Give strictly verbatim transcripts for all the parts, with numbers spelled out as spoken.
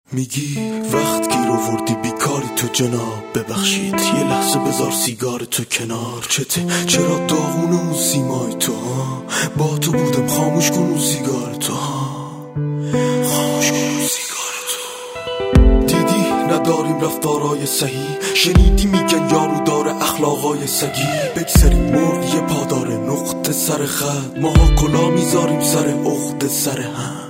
میگی وقت گیر آوردی بیکاری تو جناب، ببخشید یه لحظه بذار سیگار تو کنار. چته چرا داغون اون سیمای تو ها؟ با تو بودم خاموش کن اون سیگار تو ها، خاموش کن اون سیگار تو. دیدی نداریم رفتارای صحیح، شنیدی میگن یارو داره اخلاقای سگی. بگذاریم مرد یه پاداره نقطه سر خط، ماها کلا میذاریم سر عقده سر هم.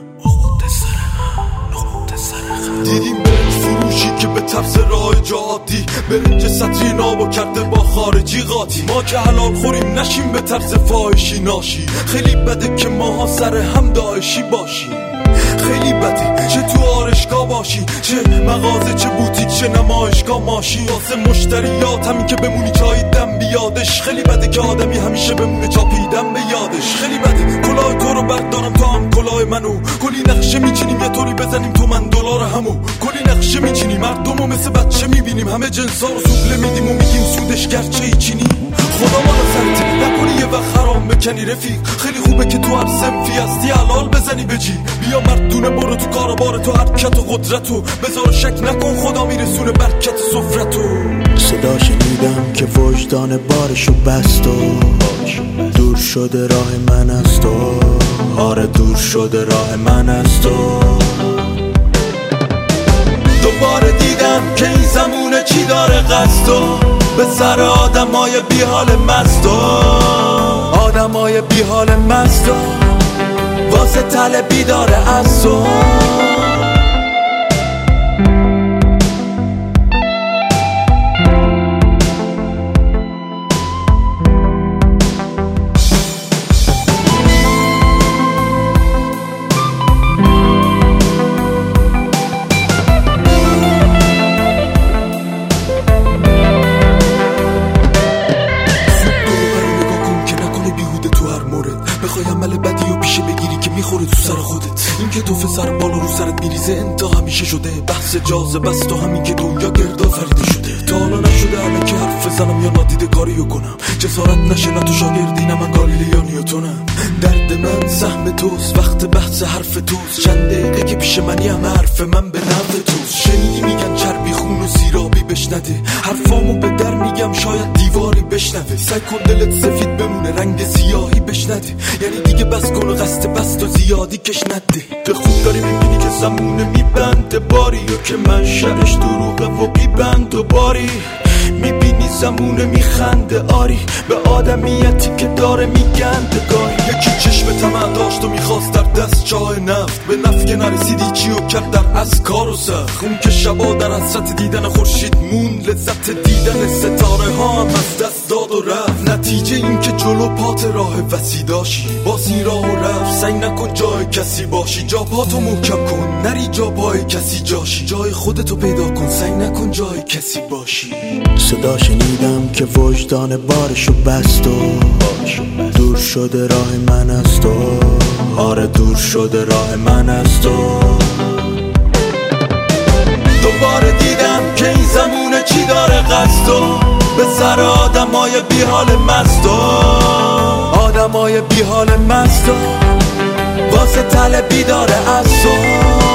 دیدیم برنج فروشی که به طرز راه جادی برنج سطری نابو کرده با خارجی قاطی. ما که حلال خوریم نشیم به طرز فاحشی ناشی. خیلی بده که ماها سر هم داعشی باشیم، خیلی بده چه تو آرشگاه باشی، چه مغازه چه بوتیک چه نمایشگاه ماشین. واسه مشتریات همین که بمونی چای دم بیادش. خیلی بده که آدمی همیشه بمونه چاپیدم به یادش. خیلی بده کلاه تو رو بردارم تا هم کلاه منو، کلی نقشه میچینیم یه طوری بزنیم تو من دلار همو. کلی نقشه میچینیم مردمو مثل بچه میبینیم، همه جنسا رو سوبله میدیم و میگیم سودش گرچه ای چینیم. خدا ما رو سرت نکنی یه وقت حرام بکنی رفیق. خیلی خوبه که تو هر سنفی هستی حلال بزنی بجی. بیا مردونه برو تو کار بار تو حرکت و قدرتو، بذار شک نکن خدا میرسونه برکت سفرتو. صدا شنیدم که وجدان بارشو بست و دور شده راه من از تو. آره دور شده راه من از تو. دوباره دیدم که این زمونه چی داره قصدو، به سر آدمای بی حال مستو. آدمای بی حال مستو واسه طلبی داره از تو. بخوای عمل بدی و پیشه بگیری که میخوره تو سر خودت. این که تو سر بالا رو سرت میریزه انتا همیشه شده بحث جاذبه است و همین که دنیا گرد آفریده شده. تا حالا نشده الکی حرف بزنم یا نادیده کاریو کنم، جسارت نشه نه تو شاگردی نه من گالیله یا نیوتنم. درد من سهم توست وقت بحث حرف توست، چند دقیقه که پیش منی همه حرف من به نفع توست. شنیدی میگن چربی خون و سیرابی بشنده، حرفامو به در میگم شاید دیواری بشنوه. سعی کن دلت سفید بمونه رنگ سیاهی بشنده، یعنی دیگه بس کن و قصد بست و زیادی کش نده. به خوب داری میبینی که زمونه میبنده باری، و که من شرش دروغه و بیبند و باری. میبینی زمونه میخنده آری به آدمیتی که داره میگنده گاهی. یکی چشم طمع داشت و میخواست در دست چای نفت، به نفت که نرسیدی چی و کرد در از کار و سخت. اون که شبا در حسرت دیدن خورشید مون، لذت دیدن ستاره ها هم از دست داد و رفت. نتیجه این که جلو پات راه وسیع داشی، باز این راه و رفت. سعی نکن جای کسی باشی، جا پاتو محکم کن نری جا پای کسی جاشی. جای خودتو پیدا کن سعی نکن جای کسی باشی. صدا شنیدم که وجدان بارشو بست و دور شده راه من از تو. آره دور شده راه من از تو. دوباره دیدم که این زمونه چی داره قصدو، به سر آدمای بی حال مستو. آدمای بی حال مستو واسه طلبی داره از تو.